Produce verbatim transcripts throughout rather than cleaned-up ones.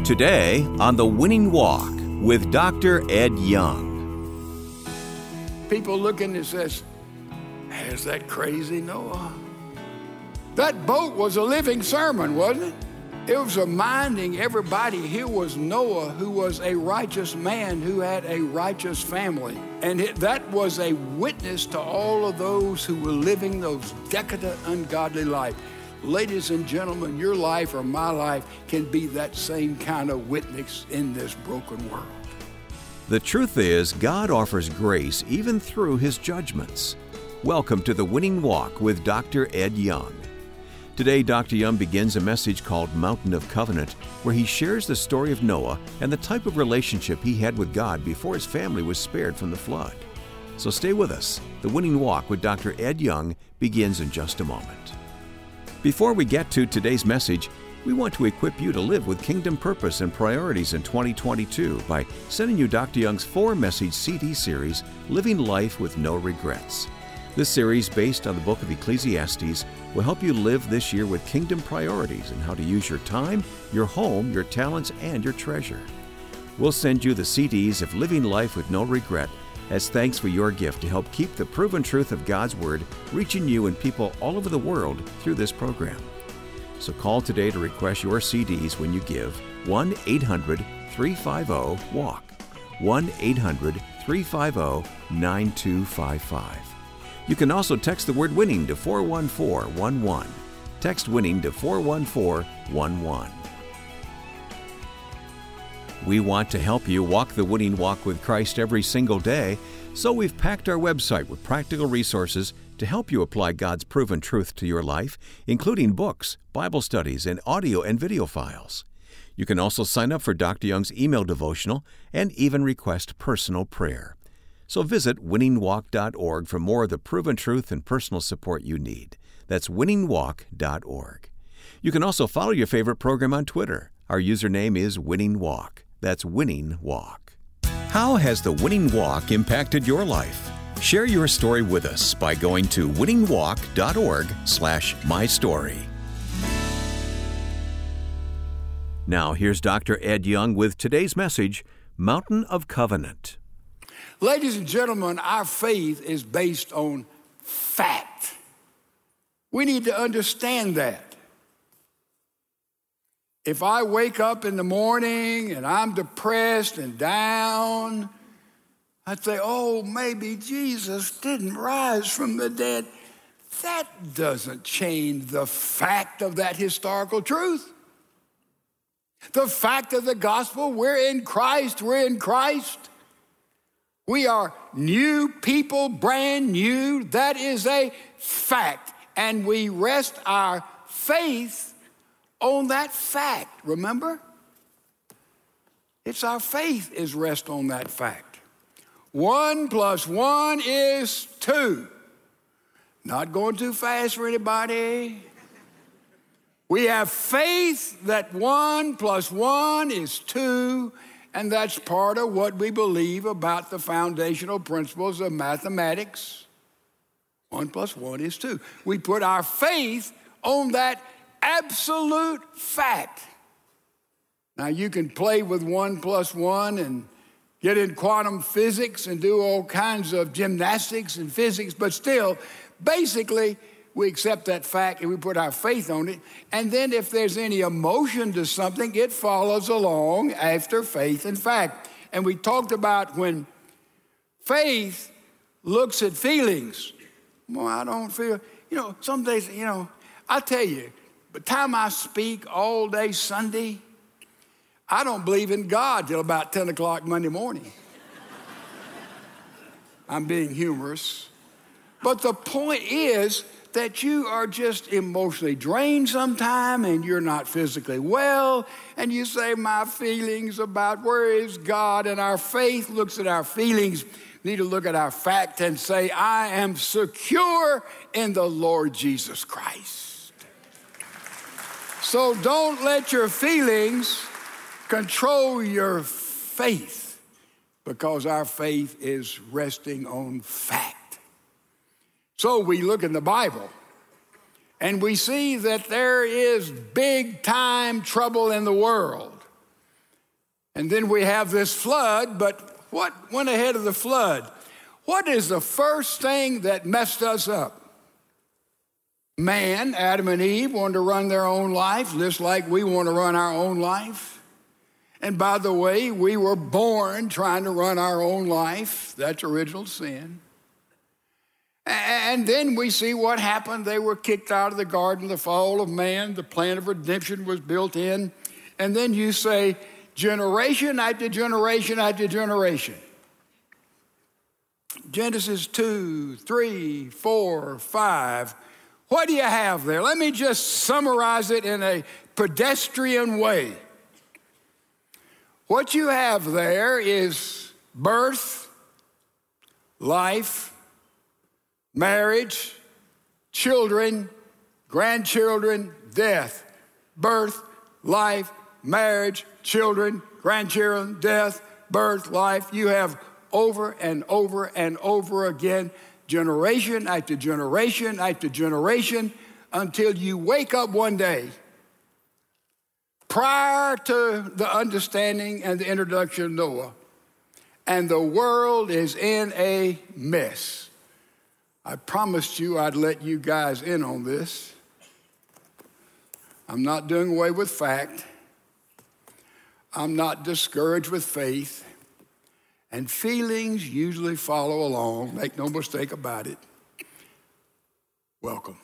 Today on The Winning Walk with Doctor Ed Young. People looking and says, "Is that crazy Noah?" That boat was a living sermon, wasn't it? It was reminding everybody here was Noah, who was a righteous man who had a righteous family. And it, that was a witness to all of those who were living those decadent, ungodly life. Ladies and gentlemen, your life or my life can be that same kind of witness in this broken world. The truth is, God offers grace even through His judgments. Welcome to The Winning Walk with Doctor Ed Young. Today, Doctor Young begins a message called Mountain of Covenant, where he shares the story of Noah and the type of relationship he had with God before his family was spared from the flood. So stay with us. The Winning Walk with Doctor Ed Young begins in just a moment. Before we get to today's message, we want to equip you to live with kingdom purpose and priorities in twenty twenty-two by sending you Doctor Young's four-message C D series, Living Life with No Regrets. This series, based on the book of Ecclesiastes, will help you live this year with kingdom priorities and how to use your time, your home, your talents, and your treasure. We'll send you the C Ds of Living Life with No Regret as thanks for your gift to help keep the proven truth of God's Word reaching you and people all over the world through this program. So call today to request your C Ds when you give one eight hundred three five zero WALK, one eight hundred three five zero nine two five five. You can also text the word WINNING to four one four one one. Text WINNING to four one four one one. We want to help you walk the winning walk with Christ every single day, so we've packed our website with practical resources to help you apply God's proven truth to your life, including books, Bible studies, and audio and video files. You can also sign up for Doctor Young's email devotional and even request personal prayer. So visit winning walk dot org for more of the proven truth and personal support you need. That's winning walk dot org. You can also follow your favorite program on Twitter. Our username is Winning Walk. That's Winning Walk. How has the Winning Walk impacted your life? Share your story with us by going to winning walk dot org slash my story. Now here's Doctor Ed Young with today's message, Mountain of Covenant. Ladies and gentlemen, our faith is based on fact. We need to understand that. If I wake up in the morning and I'm depressed and down, I'd say, oh, maybe Jesus didn't rise from the dead. That doesn't change the fact of that historical truth. The fact of the gospel, we're in Christ, we're in Christ. We are new people, brand new. That is a fact. And we rest our faith on that fact. Remember? It's our faith is rest on that fact. One plus one is two. Not going too fast for anybody. We have faith that one plus one is two. And that's part of what we believe about the foundational principles of mathematics. One plus one is two. We put our faith on that absolute fact. Now, you can play with one plus one and get in quantum physics and do all kinds of gymnastics and physics, but still, basically, we accept that fact and we put our faith on it. And then if there's any emotion to something, it follows along after faith and fact. And we talked about when faith looks at feelings. Well, I don't feel, you know, some days, you know, I'll tell you, by the time I speak all day Sunday, I don't believe in God till about ten o'clock Monday morning. I'm being humorous. But the point is that you are just emotionally drained sometime and you're not physically well, and you say, my feelings about where is God, and our faith looks at our feelings. We need to look at our fact and say, I am secure in the Lord Jesus Christ. So don't let your feelings control your faith, because our faith is resting on fact. So we look in the Bible and we see that there is big time trouble in the world. And then we have this flood, but what went ahead of the flood? What is the first thing that messed us up? Man, Adam and Eve, wanted to run their own life, just like we want to run our own life. And by the way, we were born trying to run our own life. That's original sin. And then we see what happened. They were kicked out of the garden, the fall of man, the plan of redemption was built in. And then you say, generation after generation after generation. Genesis two, three, four, five. What do you have there? Let me just summarize it in a pedestrian way. What you have there is birth, life, marriage, children, grandchildren, death. Birth, life, marriage, children, grandchildren, death, birth, life. You have over and over and over again, generation after generation after generation, until you wake up one day prior to the understanding and the introduction of Noah, and the world is in a mess. I promised you I'd let you guys in on this. I'm not doing away with fact. I'm not discouraged with faith. And feelings usually follow along. Make no mistake about it. Welcome.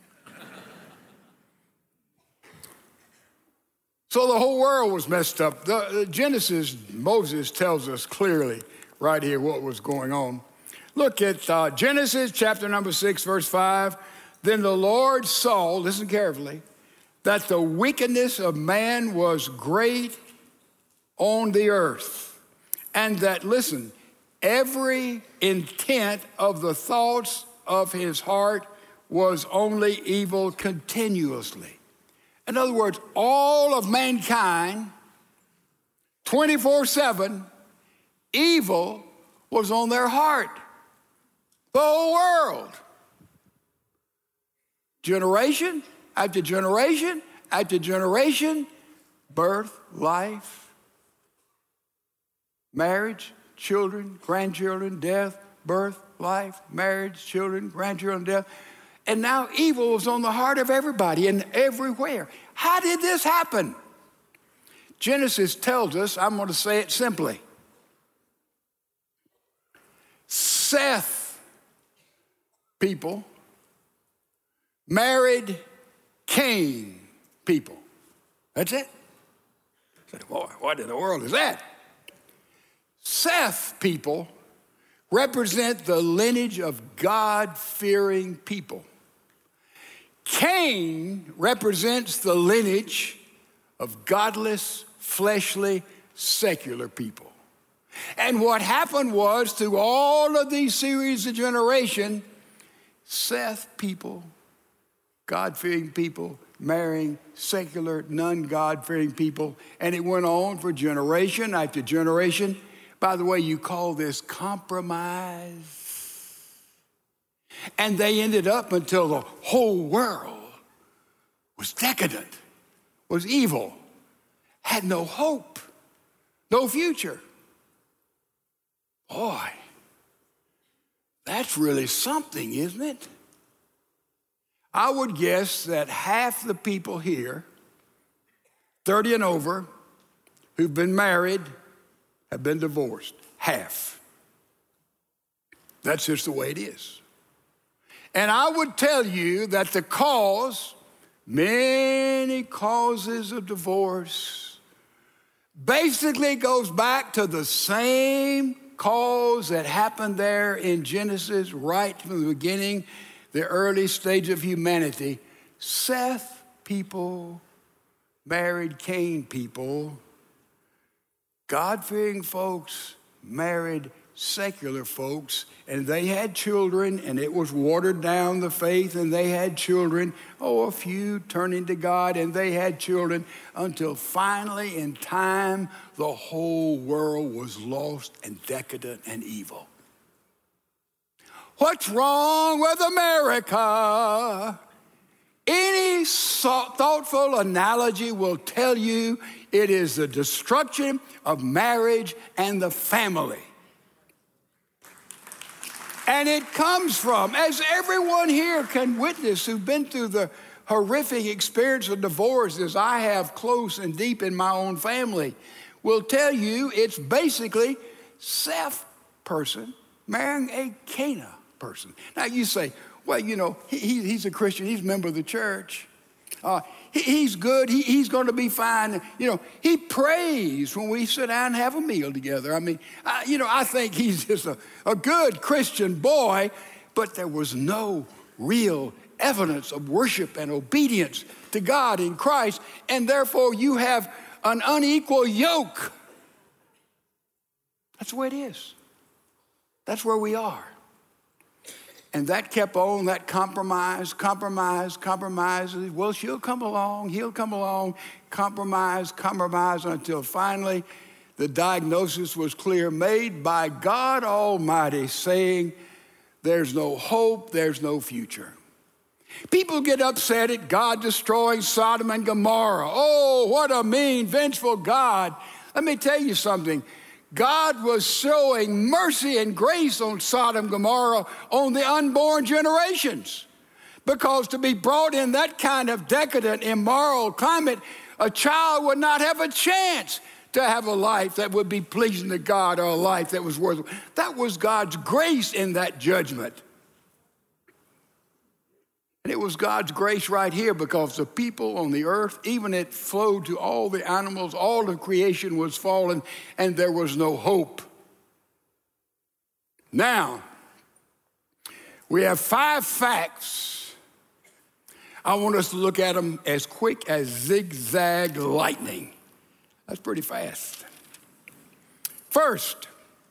So the whole world was messed up. The, the Genesis, Moses tells us clearly right here what was going on. Look at uh, Genesis chapter number six, verse five. Then the Lord saw, listen carefully, that the wickedness of man was great on the earth. And that, listen, every intent of the thoughts of his heart was only evil continuously. In other words, all of mankind, twenty-four seven, evil was on their heart. The whole world. Generation after generation after generation, birth, life, marriage, children, grandchildren, death, birth, life, marriage, children, grandchildren, death. And now evil is on the heart of everybody and everywhere. How did this happen? Genesis tells us, I'm going to say it simply. Seth people married Cain people. That's it. I said, boy, what in the world is that? Seth people represent the lineage of God-fearing people. Cain represents the lineage of godless, fleshly, secular people. And what happened was, through all of these series of generation, Seth people, God-fearing people, marrying secular, non-God-fearing people, and it went on for generation after generation. By the way, you call this compromise. And they ended up until the whole world was decadent, was evil, had no hope, no future. Boy, that's really something, isn't it? I would guess that half the people here, thirty and over, who've been married, have been divorced. Half. That's just the way it is. And I would tell you that the cause, many causes of divorce, basically goes back to the same cause that happened there in Genesis right from the beginning, the early stage of humanity. Seth people married Cain people. God-fearing folks married secular folks, and they had children, and it was watered down, the faith, and they had children. Oh, a few turning to God, and they had children, until finally in time, the whole world was lost and decadent and evil. What's wrong with America? Any thoughtful analogy will tell you it is the destruction of marriage and the family. And it comes from, as everyone here can witness who've been through the horrific experience of divorce as I have close and deep in my own family, will tell you it's basically Seth person marrying a Cana person. Now you say, well, you know, he, he's a Christian, he's a member of the church. Uh, he, he's good, he, he's going to be fine. You know, he prays when we sit down and have a meal together. I mean, I, you know, I think he's just a, a good Christian boy, but there was no real evidence of worship and obedience to God in Christ, and therefore you have an unequal yoke. That's the way it is. That's where we are. And that kept on, that compromise, compromise, compromise. Well, she'll come along, he'll come along, compromise, compromise, until finally the diagnosis was clear, made by God Almighty, saying, there's no hope, there's no future. People get upset at God destroying Sodom and Gomorrah. Oh, what a mean, vengeful God. Let me tell you something. God was showing mercy and grace on Sodom and Gomorrah on the unborn generations. Because to be brought in that kind of decadent, immoral climate, a child would not have a chance to have a life that would be pleasing to God or a life that was worth it. That was God's grace in that judgment. And it was God's grace right here because the people on the earth, even it flowed to all the animals, all of creation was fallen, and there was no hope. Now, we have five facts. I want us to look at them as quick as zigzag lightning. That's pretty fast. First,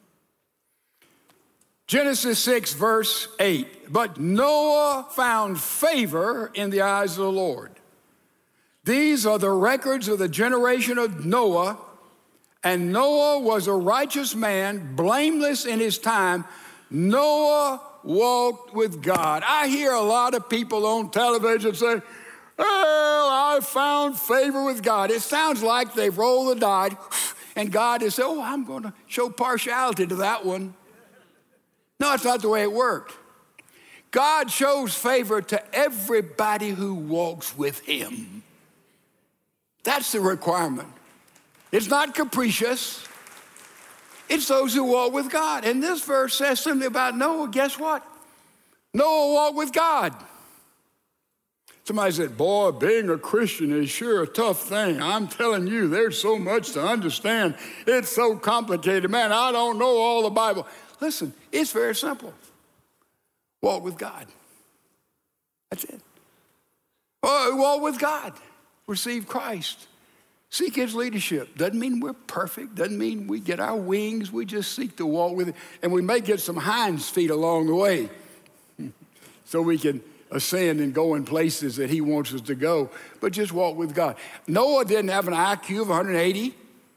Genesis six, verse eight. But Noah found favor in the eyes of the Lord. These are the records of the generation of Noah. And Noah was a righteous man, blameless in his time. Noah walked with God. I hear a lot of people on television say, well, I found favor with God. It sounds like they've rolled the die, and God has said, oh, I'm going to show partiality to that one. No, it's not the way it worked. God shows favor to everybody who walks with him. That's the requirement. It's not capricious. It's those who walk with God. And this verse says something about Noah. Guess what? Noah walked with God. Somebody said, boy, being a Christian is sure a tough thing. I'm telling you, there's so much to understand. It's so complicated. Man, I don't know all the Bible. Listen, it's very simple. Walk with God. That's it. Oh, walk with God. Receive Christ. Seek his leadership. Doesn't mean we're perfect. Doesn't mean we get our wings. We just seek to walk with him. And we may get some hinds feet along the way so we can ascend and go in places that he wants us to go. But just walk with God. Noah didn't have an I Q of one hundred eighty.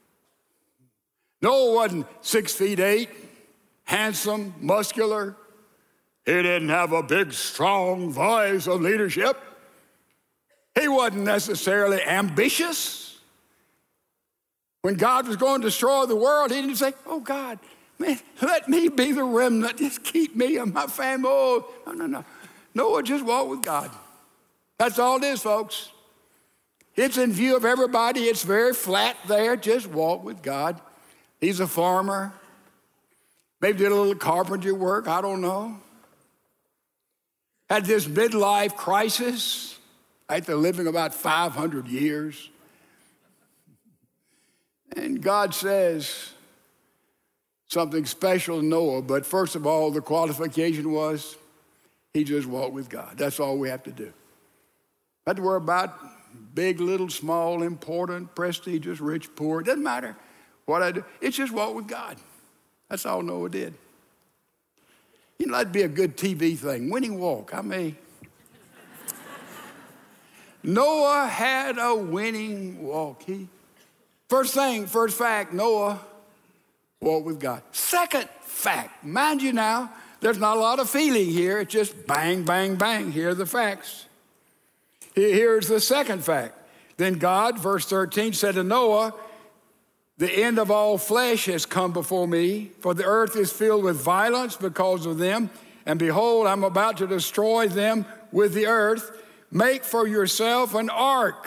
Noah wasn't six feet eight. Handsome, muscular. He didn't have a big, strong voice of leadership. He wasn't necessarily ambitious. When God was going to destroy the world, he didn't say, oh, God, man, let me be the remnant. Just keep me and my family. Oh, no, no, no. Noah just walked with God. That's all it is, folks. It's in view of everybody. It's very flat there. Just walk with God. He's a farmer. Maybe did a little carpentry work, I don't know. Had this midlife crisis after living about five hundred years. And God says something special to Noah, but first of all, the qualification was he just walked with God. That's all we have to do. Not have to worry about big, little, small, important, prestigious, rich, poor. It doesn't matter what I do. It's just walk with God. That's all Noah did. You know, that'd be a good T V thing. Winning walk. I mean, Noah had a winning walk. He, first thing, first fact, Noah walked with God. Second fact, mind you now, there's not a lot of feeling here. It's just bang, bang, bang. Here are the facts. Here's the second fact. Then God, verse thirteen, said to Noah, the end of all flesh has come before me, for the earth is filled with violence because of them. And behold, I'm about to destroy them with the earth. Make for yourself an ark.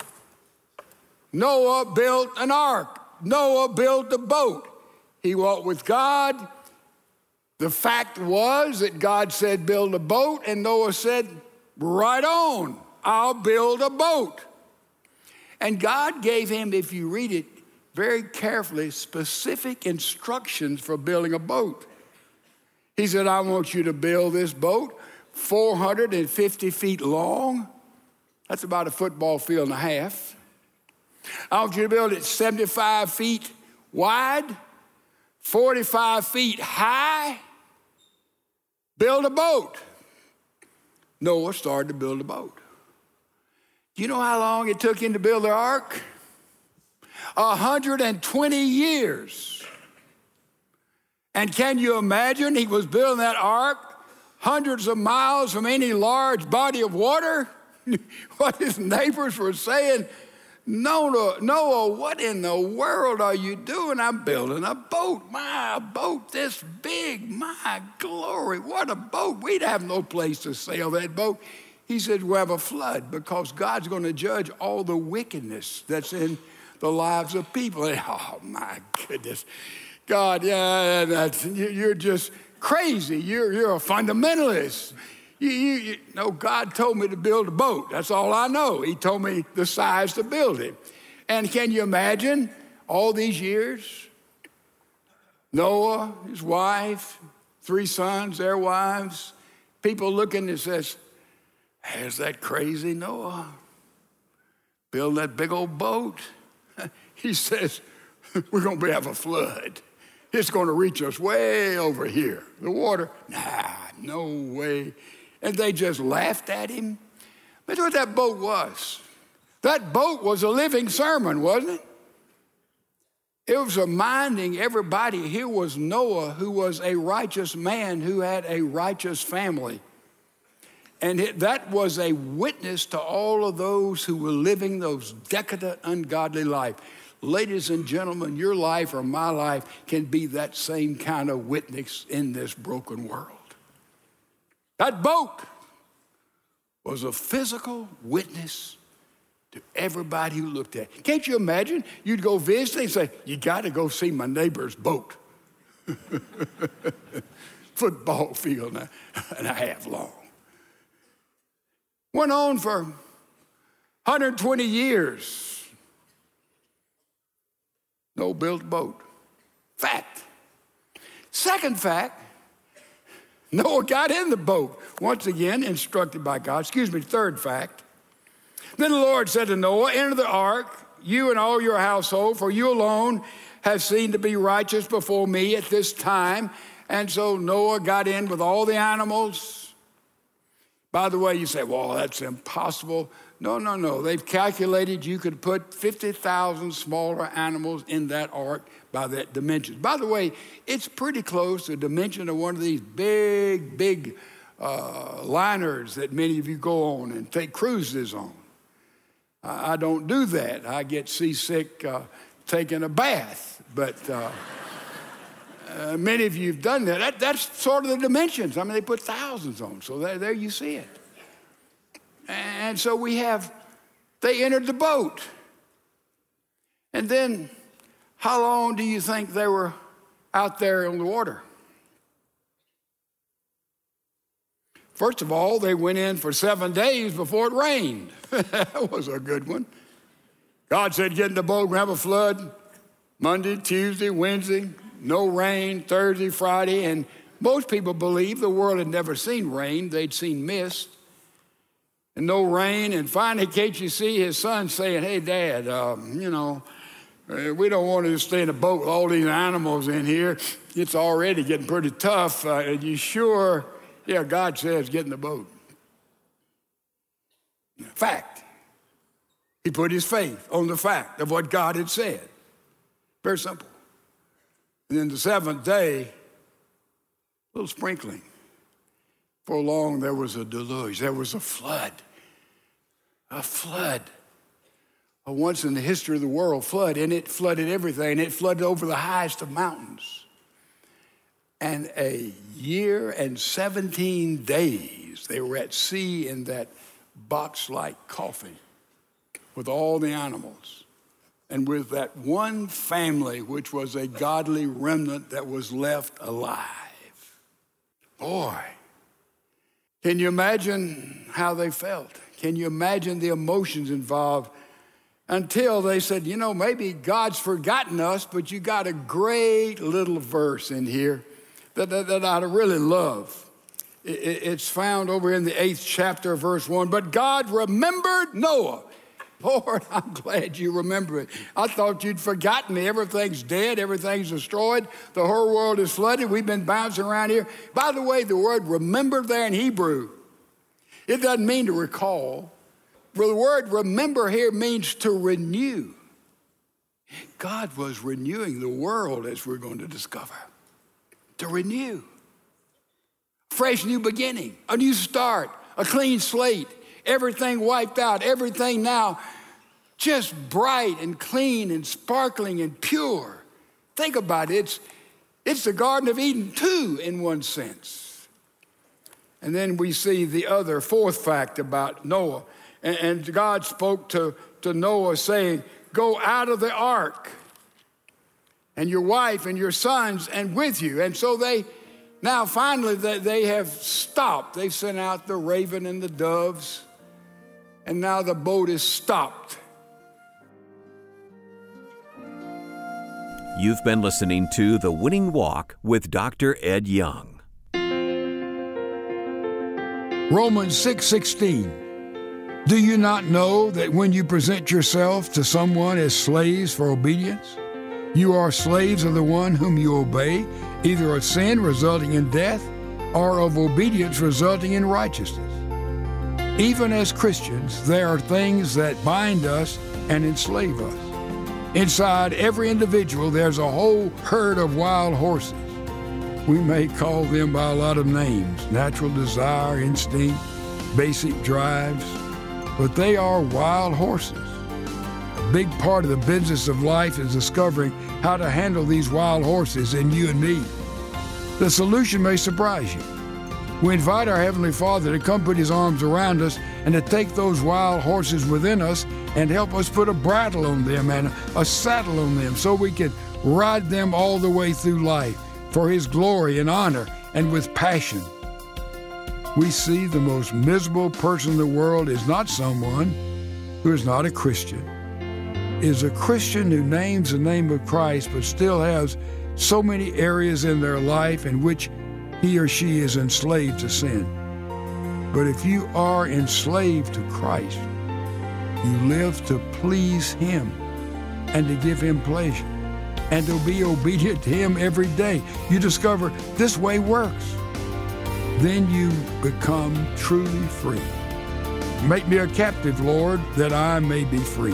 Noah built an ark. Noah built a boat. He walked with God. The fact was that God said, build a boat, and Noah said, right on, I'll build a boat. And God gave him, if you read it very carefully, specific instructions for building a boat. He said, I want you to build this boat four hundred fifty feet long. That's about a football field and a half. I want you to build it seventy-five feet wide, forty-five feet high. Build a boat. Noah started to build a boat. Do you know how long it took him to build the ark? one hundred twenty years. And can you imagine he was building that ark hundreds of miles from any large body of water? What his neighbors were saying, Noah, Noah, what in the world are you doing? I'm building a boat. My a boat this big. My glory, what a boat. We'd have no place to sail that boat. He said, we'll have a flood because God's going to judge all the wickedness that's in the lives of people. And, oh, my goodness. God, yeah, that's, you're just crazy. You're, you're a fundamentalist. You, you, you, no, God told me to build a boat. That's all I know. He told me the size to build it. And can you imagine all these years? Noah, his wife, three sons, their wives, people looking and says, is that crazy, Noah? Build that big old boat? He says, we're going to have a flood. It's going to reach us way over here. The water, nah, no way. And they just laughed at him. That's what that boat was. That boat was a living sermon, wasn't it? It was reminding everybody here was Noah, who was a righteous man who had a righteous family. And it, that was a witness to all of those who were living those decadent, ungodly life. Ladies and gentlemen, your life or my life can be that same kind of witness in this broken world. That boat was a physical witness to everybody who looked at it. Can't you imagine? You'd go visit and say, you got to go see my neighbor's boat. Football field and a half long. Went on for one hundred twenty years. Noah built a boat. Fact. Second fact, Noah got in the boat. Once again, instructed by God. Excuse me, third fact. Then the Lord said to Noah, enter the ark, you and all your household, for you alone have seen to be righteous before me at this time. And so Noah got in with all the animals. By the way, you say, well, that's impossible. No, no, no. They've calculated you could put fifty thousand smaller animals in that ark by that dimension. By the way, it's pretty close to the dimension of one of these big, big uh, liners that many of you go on and take cruises on. I, I don't do that. I get seasick uh, taking a bath. But uh, uh, many of you have done that. that. That's sort of the dimensions. I mean, they put thousands on. So there, there you see it. And so we have, they entered the boat. And then, how long do you think they were out there on the water? First of all, they went in for seven days before it rained. That was a good one. God said, get in the boat, we'll have a flood. Monday, Tuesday, Wednesday, no rain, Thursday, Friday. And most people believe the world had never seen rain. They'd seen mist. And no rain, and finally, can't you see his son saying, hey, Dad, um, you know, uh, we don't want to stay in a boat with all these animals in here. It's already getting pretty tough. Uh, are you sure? Yeah, God says get in the boat. Fact. He put his faith on the fact of what God had said. Very simple. And then the seventh day, a little sprinkling. For long, there was a deluge. There was a flood. A flood. A once in the history of the world flood, and it flooded everything. It flooded over the highest of mountains. And a year and seventeen days, they were at sea in that box-like coffin with all the animals. And with that one family, which was a godly remnant that was left alive. Boy, can you imagine how they felt? Can you imagine the emotions involved? Until they said, you know, maybe God's forgotten us, but you got a great little verse in here that, that, that I really love. It, it's found over in the eighth chapter, verse one. But God remembered Noah. Lord, I'm glad you remember it. I thought you'd forgotten me. Everything's dead. Everything's destroyed. The whole world is flooded. We've been bouncing around here. By the way, the word remember there in Hebrew, it doesn't mean to recall. Well, the word remember here means to renew. God was renewing the world, as we're going to discover. To renew. Fresh new beginning, a new start, a clean slate, everything wiped out, everything now just bright and clean and sparkling and pure. Think about it. It's, it's the Garden of Eden too, in one sense. And then we see the other fourth fact about Noah. And, and God spoke to, to Noah saying, go out of the ark, and your wife and your sons and with you. And so they, now finally they, they have stopped. They've sent out the raven and the doves, and now the boat is stopped. You've been listening to The Winning Walk with Doctor Ed Young. Romans six sixteen. Do you not know that when you present yourself to someone as slaves for obedience, you are slaves of the one whom you obey, either of sin resulting in death or of obedience resulting in righteousness? Even as Christians, there are things that bind us and enslave us. Inside every individual, there's a whole herd of wild horses. We may call them by a lot of names: natural desire, instinct, basic drives. But they are wild horses. A big part of the business of life is discovering how to handle these wild horses in you and me. The solution may surprise you. We invite our Heavenly Father to come put His arms around us and to take those wild horses within us and help us put a bridle on them and a saddle on them so we can ride them all the way through life for His glory and honor and with passion. We see the most miserable person in the world is not someone who is not a Christian. Is a Christian who names the name of Christ but still has so many areas in their life in which he or she is enslaved to sin. But if you are enslaved to Christ, you live to please Him and to give Him pleasure and to be obedient to Him every day. You discover this way works. Then you become truly free. Make me a captive, Lord, that I may be free.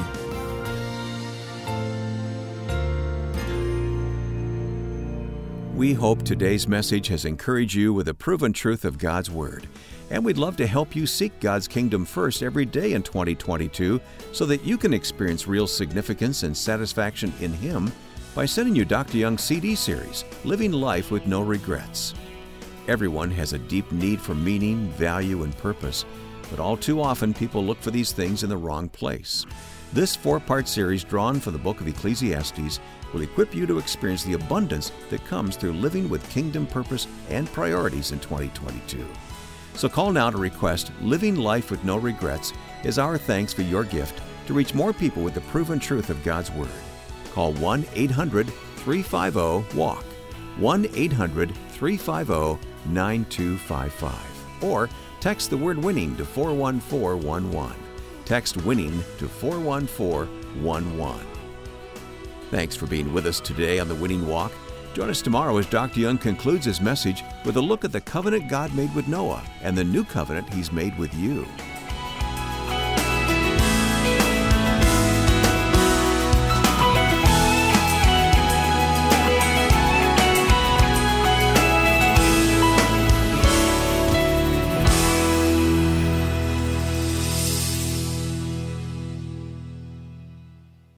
We hope today's message has encouraged you with the proven truth of God's Word. And we'd love to help you seek God's kingdom first every day in twenty twenty-two so that you can experience real significance and satisfaction in Him by sending you Doctor Young's C D series, Living Life with No Regrets. Everyone has a deep need for meaning, value, and purpose, but all too often people look for these things in the wrong place. This four-part series drawn from the book of Ecclesiastes will equip you to experience the abundance that comes through living with kingdom purpose and priorities in twenty twenty-two. So call now to request Living Life with No Regrets as our thanks for your gift to reach more people with the proven truth of God's Word. Call one eight hundred three five zero walk, one eight hundred three five zero nine two five five, or text the word WINNING to four one four one one. Text WINNING to four one four one one. Thanks for being with us today on The Winning Walk. Join us tomorrow as Doctor Young concludes his message with a look at the covenant God made with Noah and the new covenant He's made with you.